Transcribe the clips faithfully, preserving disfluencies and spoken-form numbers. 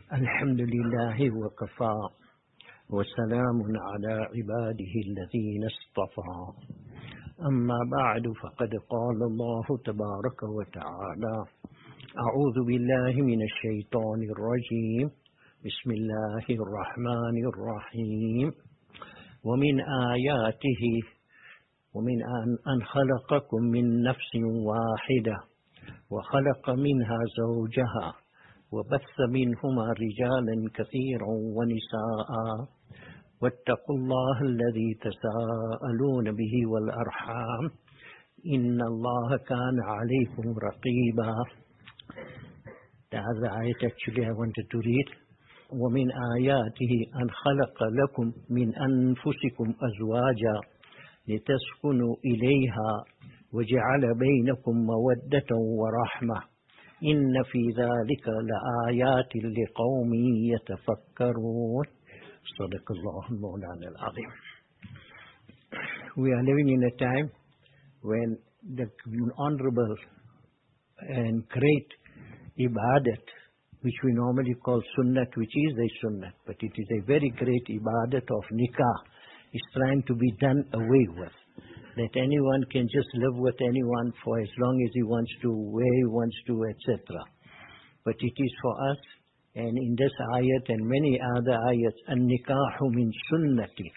الحمد لله وكفى وسلام على عباده الذين اصطفى أما بعد فقد قال الله تبارك وتعالى أعوذ بالله من الشيطان الرجيم بسم الله الرحمن الرحيم ومن آياته ومن أن خلقكم من نفس واحدة وخلق منها زوجها وبث منهما رجالا كثيرا ونساء واتقوا الله الذي تساءلون به والأرحام إن الله كان عليكم رقيبا. That's the ayat actually I wanted to read. ومن آياته أن خلق لكم من أنفسكم أزواجا لتسكنوا إليها وجعل بينكم مودة ورحمة إن في ذلك لآيات لقوم يتفكرون. صدق الله المولانا العظيم. We are living in a time when the honorable and great ibadat, which we normally call sunnat, which is a sunnat, but it is a very great ibadat of nikah, is trying to be done away with. That anyone can just live with anyone for as long as he wants to, where he wants to, et cetera. But it is for us, and in this ayat and many other ayats, an-nikahu min sunnati.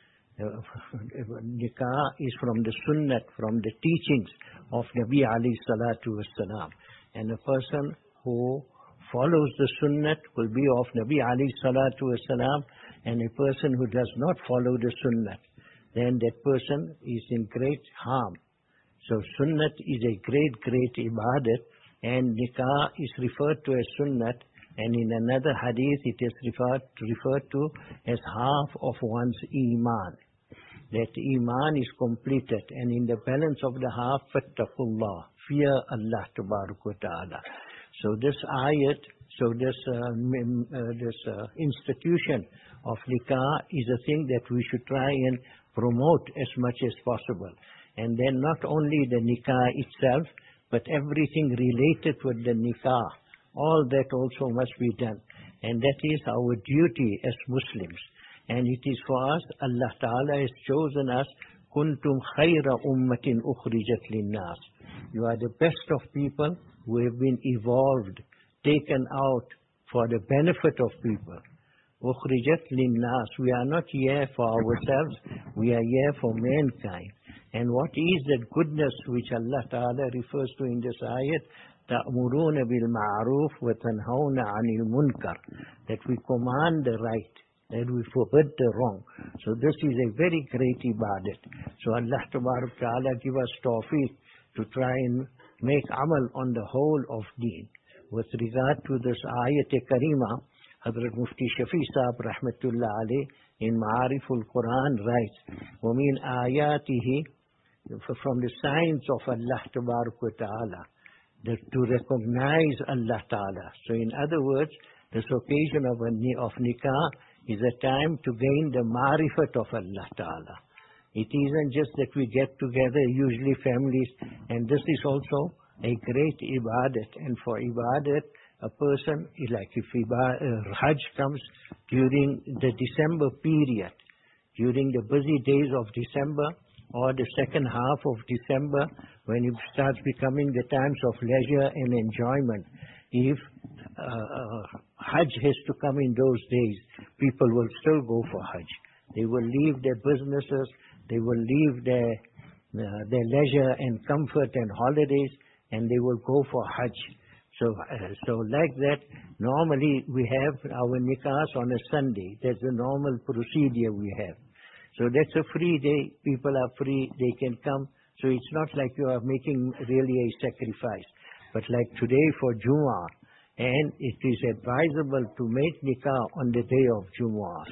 Nikah is from the sunnat, from the teachings of Nabi alayhi salatu wassalam. And a person who follows the sunnat will be of Nabi alayhi salatu wassalam, and a person who does not follow the sunnat, then that person is in great harm. So sunnat is a great, great ibadat, and nikah is referred to as sunnat, and in another hadith it is referred, referred to as half of one's iman. That iman is completed, and in the balance of the half, fattaqullah, fear Allah tabarak wa ta'ala. So this ayat, so this, uh, uh, this uh, institution of nikah is a thing that we should try and promote as much as possible. And then not only the nikah itself, but everything related with the nikah, all that also must be done. And that is our duty as Muslims. And it is for us, Allah Ta'ala has chosen us, kuntum khayra ummatin ukhrijat linnas. You are the best of people who have been evolved, taken out for the benefit of people. Ukhrijat linnas. We are not here for ourselves, we are here for mankind. And what is that goodness which Allah Ta'ala refers to in this ayat? تَأْمُرُونَ بِالْمَعْرُوفِ وَتَنْهَوْنَ عَنِ الْمُنْكَرِ. That we command the right, that we forbid the wrong. So this is a very great ibadat. So Allah Ta'ala give us tawfiq to try and make amal on the whole of deen. With regard to this ayat-e-kareemah, Hazrat Mufti Shafi Sahab Rahmatullah alayh in Ma'ariful Quran writes, وَمِنْ آيَاتِهِ, from the signs of Allah Tabarak wa Ta'ala, that to recognize Allah Ta'ala. So in other words, this occasion of, a, of nikah is a time to gain the ma'rifat of Allah Ta'ala. It isn't just that we get together, usually families, and this is also a great ibadat. And for ibadat, a person, like if uh, Hajj comes during the December period, during the busy days of December, or the second half of December, when it starts becoming the times of leisure and enjoyment, if uh, uh, Hajj has to come in those days, people will still go for Hajj. They will leave their businesses, they will leave their, uh, their leisure and comfort and holidays, and they will go for Hajj. So, uh, so like that, normally we have our nikahs on a Sunday. That's the normal procedure we have. So that's a free day. People are free. They can come. So it's not like you are making really a sacrifice. But like today for Jumu'ah, and it is advisable to make nikah on the day of Jumu'ah.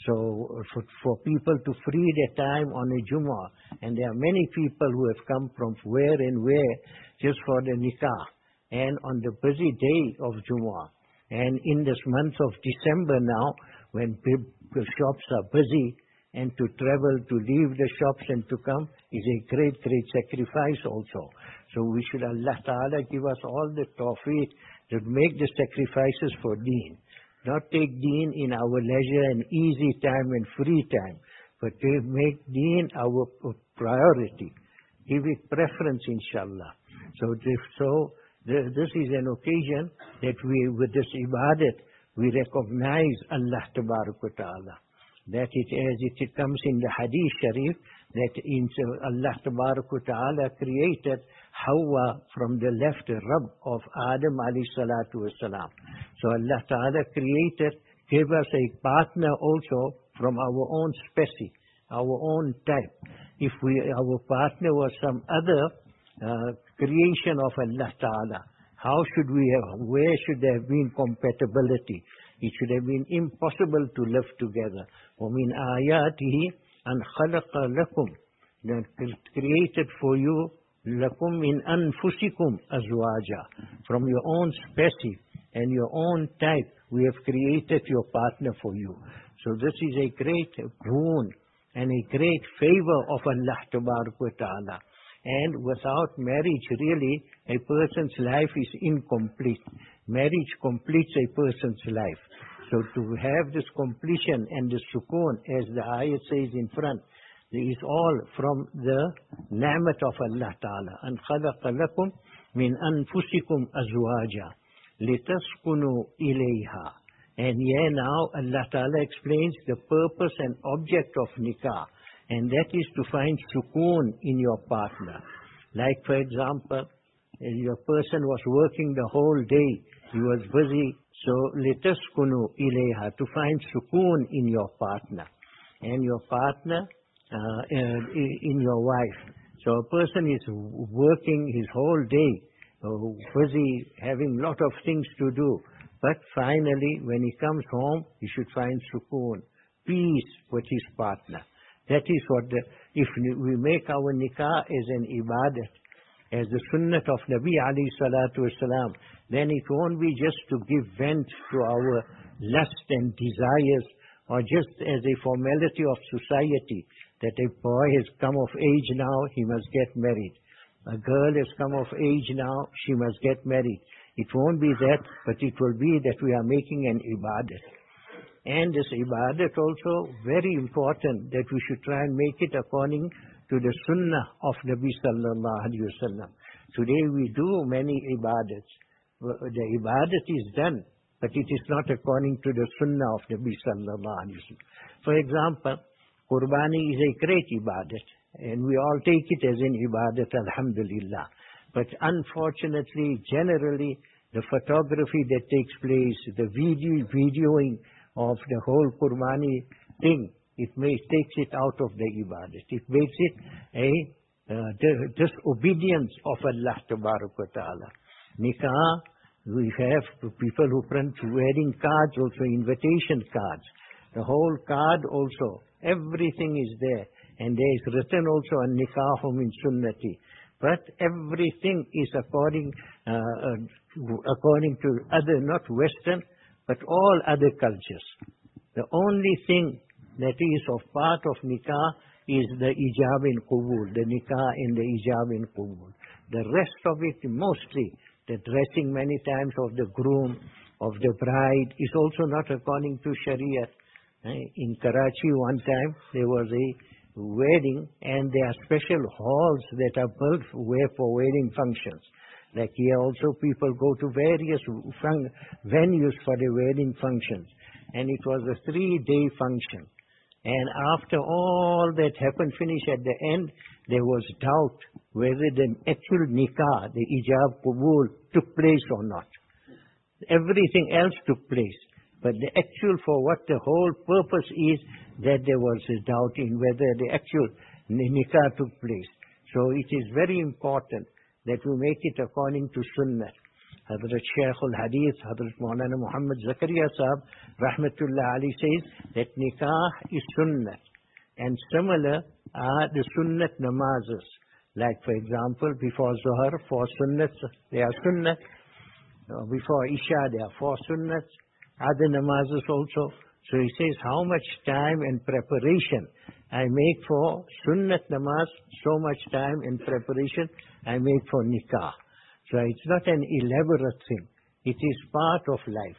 So for, for people to free their time on a Jumu'ah, and there are many people who have come from where and where just for the nikah. And on the busy day of Jumu'ah, and in this month of December now, when people, shops are busy, and to travel, to leave the shops and to come is a great, great sacrifice also. So we should, Allah Ta'ala give us all the tawfiq to make the sacrifices for deen. not take deen in our leisure and easy time and free time, but to make deen our priority. Give it preference, inshallah. So, this, so this is an occasion that we, with this ibadat, we recognize Allah Tabarak wa Ta'ala. That it, as it comes in the Hadith Sharif, that in Allah Tabarak wa Ta'ala created Hawa from the left rib of Adam alayhi salatu wasalam. So Allah Ta'ala created, gave us a partner also from our own species, our own type. If we, our partner was some other uh, creation of Allah Ta'ala, how should we have, where should there have been compatibility? It should have been impossible to live together. وَمِنْ آيَاتِهِ أَنْ خَلَقَ لَكُمْ, that created for you لَكُمْ مِنْ أَنفُسِكُمْ أَزْوَاجًا, from your own species and your own type, we have created your partner for you. So this is a great boon and a great favor of Allah Tabarak wa Ta'ala. And without marriage, really, a person's life is incomplete. Marriage completes a person's life. So to have this completion and the sukoon, as the ayat says in front, is all from the ni'mat of Allah Ta'ala. And خَلَقَ لَكُمْ مِنْ أَنفُسِكُمْ أَزْوَاجًا لِتَسْكُنُوا إِلَيْهَا. And here now Allah Ta'ala explains the purpose and object of nikah. And that is to find sukoon in your partner. Like, for example, your person was working the whole day, he was busy, so litaskunu ilayha, to find sukoon in your partner. And your partner, uh, in your wife. So a person is working his whole day, uh, busy, having lot of things to do. But finally, when he comes home, he should find sukoon, peace with his partner. That is what the, if we make our nikah as an ibadat, as the sunnah of Nabi alayhi salatu wasalam, then it won't be just to give vent to our lust and desires, or just as a formality of society, that a boy has come of age now, he must get married. A girl has come of age now, she must get married. It won't be that, but it will be that we are making an ibadat. And this ibadat also very important, that we should try and make it according to the sunnah of Nabi sallallahu alaihi wasallam. Today we do many ibadats. The ibadat is done, but it is not according to the sunnah of Nabi sallallahu alaihi wasallam. For example, Qurbani is a great ibadat, and we all take it as an ibadat, alhamdulillah. But unfortunately, generally, the photography that takes place, the video, videoing of the whole Qurbani thing, it may, takes it out of the ibadat. It makes it a uh, disobedience of Allah Tabarak wa Ta'ala. Nikah, we have people who print wedding cards, also invitation cards. The whole card also, everything is there. And there is written also on nikah min sunnati. But everything is according, uh, uh, according to other, not Western, but all other cultures. The only thing that is of part of nikah is the ijab in qubul, the nikah and the ijab in qubul. The rest of it, mostly, the dressing many times of the groom, of the bride, is also not according to Sharia. In Karachi one time, there was a wedding, and there are special halls that are built for wedding functions. Like here also people go to various fun- venues for the wedding functions. And it was a three-day function. And after all that happened, finished at the end, there was doubt whether the actual nikah, the ijab qubul, took place or not. Everything else took place. But the actual, for what the whole purpose is, that there was a doubt in whether the actual nikah took place. So it is very important that we make it according to sunnah. Hazrat Shaykh al-Hadith, Hazrat Maulana Muhammad Zakaria Sahab, Rahmatullah Ali, says that nikah is sunnah. And similar are the sunnat namazes. Like, for example, before Zuhr, four sunnats, they are sunnat. Before Isha, there are four sunnats. Other namazes also. So he says how much time and preparation I make for sunnat namaz, so much time and preparation I make for nikah. So it's not an elaborate thing. It is part of life.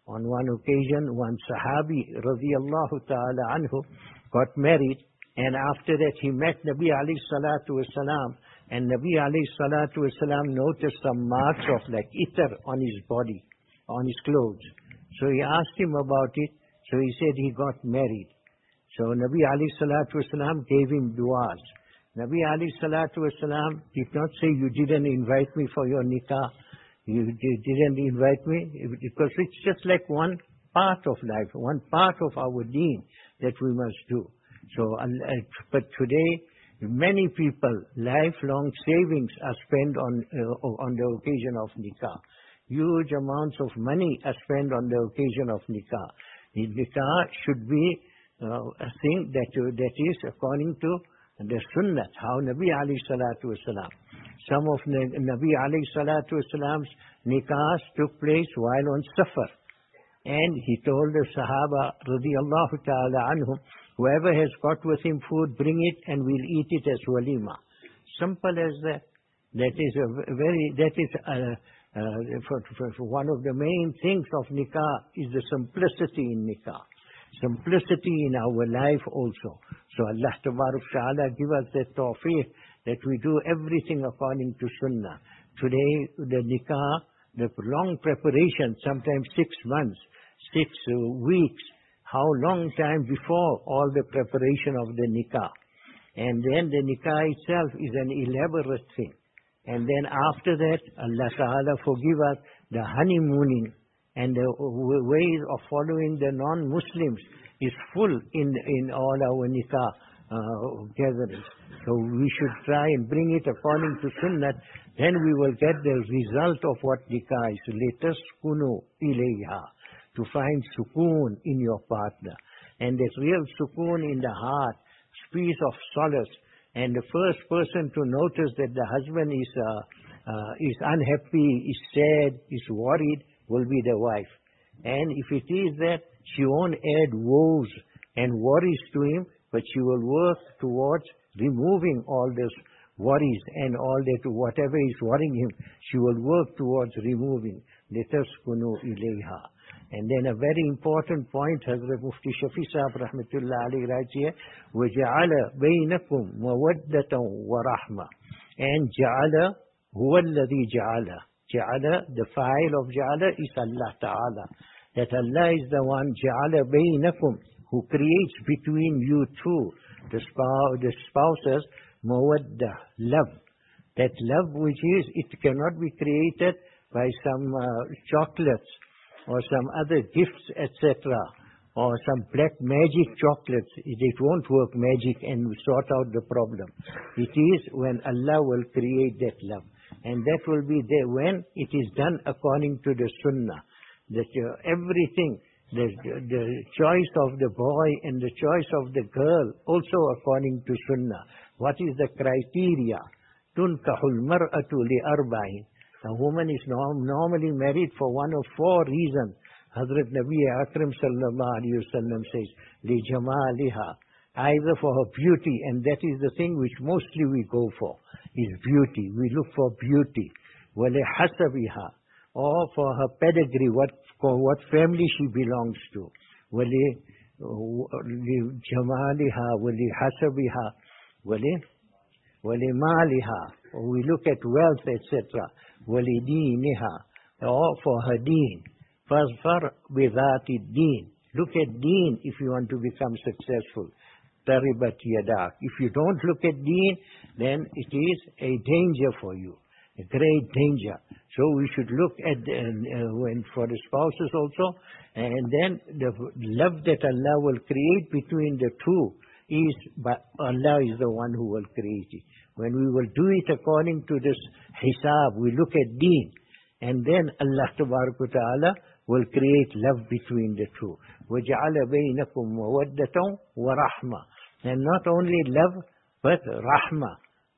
On one occasion, one Sahabi, radiallahu ta'ala anhu, got married, and after that he met Nabi alayhi salatu wasalam, and Nabi alayhi salatu wasalam noticed some marks of like itar on his body, on his clothes. So he asked him about it, so he said he got married. So Nabi alayhi salatu wasalam gave him du'as. Nabi alayhi salatu wasalam did not say, you didn't invite me for your nikah. You didn't invite me, because it's just like one part of life, one part of our deen that we must do. So, but today, many people, lifelong savings are spent on uh, on the occasion of nikah. Huge amounts of money are spent on the occasion of nikah. The nikah should be uh, a thing that uh, that is according to the sunnah, how Nabi alayhi salatu wasalam. Some of Nabi alayhi salatu wasalam's nikahs took place while on safar. And he told the Sahaba, radiyallahu ta'ala anhum, whoever has got with him food, bring it and we'll eat it as walima. Simple as that. That is a very, that is a, uh, for, for, for one of the main things of nikah is the simplicity in nikah. Simplicity in our life also. So Allah Tabarak Ta'ala give us that tawfiq that we do everything according to sunnah. Today, the nikah, the long preparation, sometimes six months, six uh, weeks, how long time before all the preparation of the nikah. And then the nikah itself is an elaborate thing. And then after that, Allah Ta'ala forgive us the honeymooning and the ways of following the non-Muslims is full in in all our nikah uh, gatherings. So we should try and bring it according to sunnah. Then we will get the result of what nikah is. Litaskunu ilayha, to find sukoon in your partner. And that real sukoon in the heart, peace of solace. And the first person to notice that the husband is uh, uh, is unhappy, is sad, is worried, will be the wife. And if it is that, she won't add woes and worries to him, but she will work towards removing all those worries and all that, whatever is worrying him, she will work towards removing. لِتَسْكُنُوا إِلَيْهَا. And then a very important point, Hazrat Mufti Shafi Sahib Rahmatullah alayhi writes here, وَجَعَلَ بَيْنَكُمْ مَوَدَّةً وَرَحْمَةً. And Ja'ala, huwa alladhi Ja'ala. Ja'ala, the file of Ja'ala is Allah Ta'ala. That Allah is the one, Ja'ala bainakum, who creates between you two, the, spouse, the spouses, mawadda, love. That love which is, it cannot be created by some uh, chocolates or some other gifts, et cetera, or some black magic chocolates. It, it won't work magic and sort out the problem. It is when Allah will create that love. And that will be there when it is done according to the sunnah. That uh, everything, the, the choice of the boy and the choice of the girl, also according to sunnah. What is the criteria? Tunkahul mar'atu li arba'in. A woman is norm, normally married for one of four reasons. Hazrat Nabi Akram sallallahu alayhi wa sallam says, li jamaliha. Either for her beauty, and that is the thing which mostly we go for, is beauty. We look for beauty. Wali hasabiha, or for her pedigree, what what family she belongs to. Wali jamaliha, wali hasabiha, wali wali maliha. We look at wealth, et cetera. Wali deeniha, or for her deen. Fazfar bidhati deen. Look at deen if you want to become successful. Taribat yadak. If you don't look at deen, then it is a danger for you, a great danger. So we should look at uh, uh, when for the spouses also, and then the love that Allah will create between the two is, but Allah is the one who will create it. When we will do it according to this hisab, we look at deen, and then Allah Tabarak wa Ta'ala will create love between the two. وَجَعَلَ بَيْنَكُمْ مَوَدَّةً وَرَحْمَةً. And not only love, but rahmah,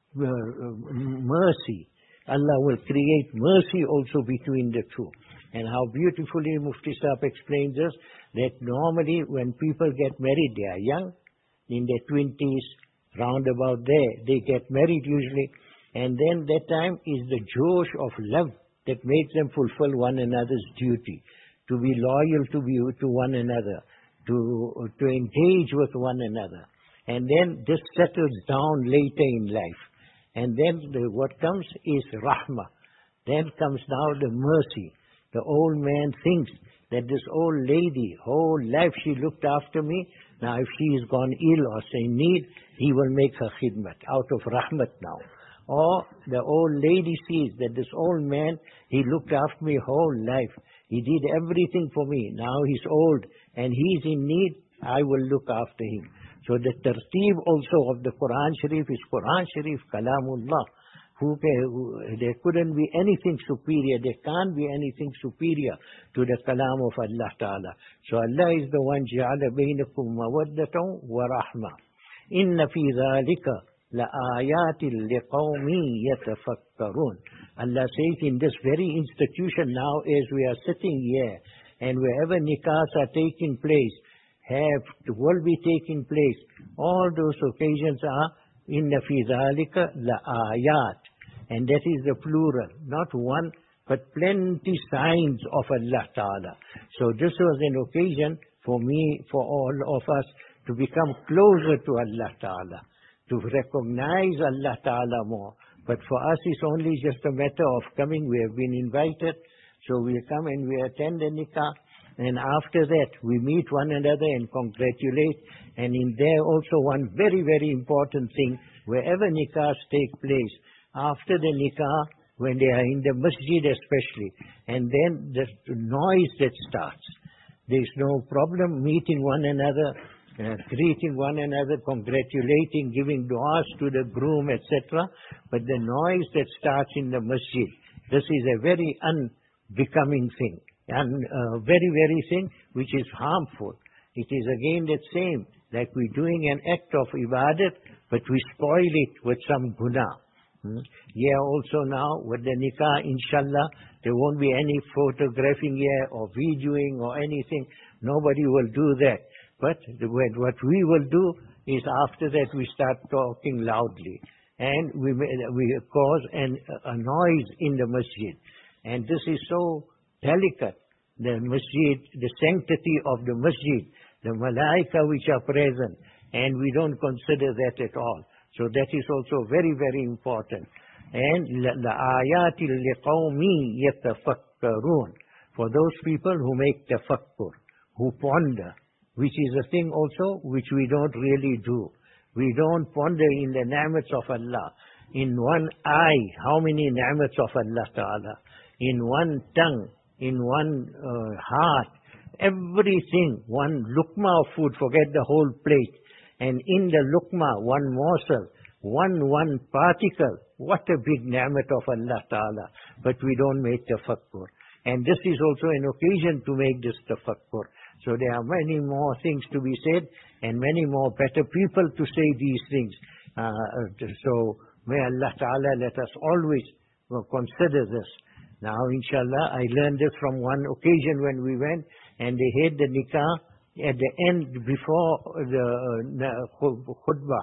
mercy. Allah will create mercy also between the two. And how beautifully Mufti Sahib explains us that normally when people get married, they are young, in their twenties, round about there, they get married usually. And then that time is the josh of love that makes them fulfill one another's duty. to be loyal to be, to one another, to, to engage with one another. And then this settles down later in life. And then the, what comes is rahmah. Then comes now the mercy. The old man thinks that this old lady, whole life she looked after me, now if she is gone ill or in need, he will make her khidmat out of rahmat now. Or the old lady sees that this old man, he looked after me whole life. He did everything for me. Now he's old and he's in need, I will look after him. So the tartib also of the Quran Sharif is Quran Sharif, Kalamullah. Who, who, there couldn't be anything superior. There can't be anything superior to the kalam of Allah Ta'ala. So Allah is the one جَعَلَ بَيْنَكُمْ مَوَدَّةً وَرَحْمَةً إِنَّ فِي ذَلِكَ لَآيَاتٍ لِقَوْمٍ يَتَفَكَّرُونَ. Allah says in this very institution now as we are sitting here and wherever nikahs are taking place, have, will be taking place, all those occasions are إِنَّ فِي ذَلِكَ لَآيَاتٍ. And that is the plural, not one, but plenty signs of Allah Ta'ala. So this was an occasion for me, for all of us, to become closer to Allah Ta'ala, to recognize Allah Ta'ala more. But for us it's only just a matter of coming. We have been invited, so we come and we attend the nikah. And after that, we meet one another and congratulate. And in there also one very, very important thing, wherever nikahs take place, after the nikah, when they are in the masjid especially, and then the noise that starts. There is no problem meeting one another, uh, greeting one another, congratulating, giving du'as to the groom, et cetera. But the noise that starts in the masjid, this is a very unbecoming thing. And uh, very, very thing which is harmful. It is again the same, like we're doing an act of ibadat, but we spoil it with some guna. Hmm? Yeah, also now with the nikah, inshallah, there won't be any photographing here or videoing or anything. Nobody will do that. But the, what we will do is after that we start talking loudly. And we, we cause an, a noise in the masjid. And this is so delicate, the masjid, the sanctity of the masjid, the malaika which are present, and we don't consider that at all. So that is also very, very important. And لَآيَاتٍ لِقَوْمٍ يَتَفَكَّرُونَ, for those people who make tafakkur, who ponder, which is a thing also which we don't really do. We don't ponder in the ni'mats of Allah. In one eye, how many ni'mats of Allah Ta'ala? In one tongue, in one uh, heart, everything, one lukma of food, forget the whole plate. And in the lukma, one morsel, one, one particle, what a big ni'mat of Allah Ta'ala. But we don't make tafakkur. And this is also an occasion to make this tafakkur. So there are many more things to be said, and many more better people to say these things. Uh, so may Allah Ta'ala let us always consider this. Now, inshallah, I learned this from one occasion when we went, and they had the nikah at the end before the uh, khutbah.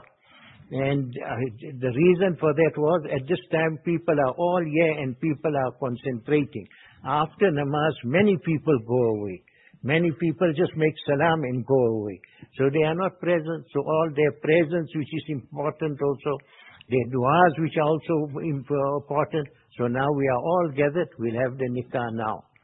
And uh, the reason for that was, at this time, people are all here and people are concentrating. After namaz, many people go away. Many people just make salam and go away. So they are not present. So all their presence, which is important also, their du'as, which are also important. So now we are all gathered. We'll have the nikah now.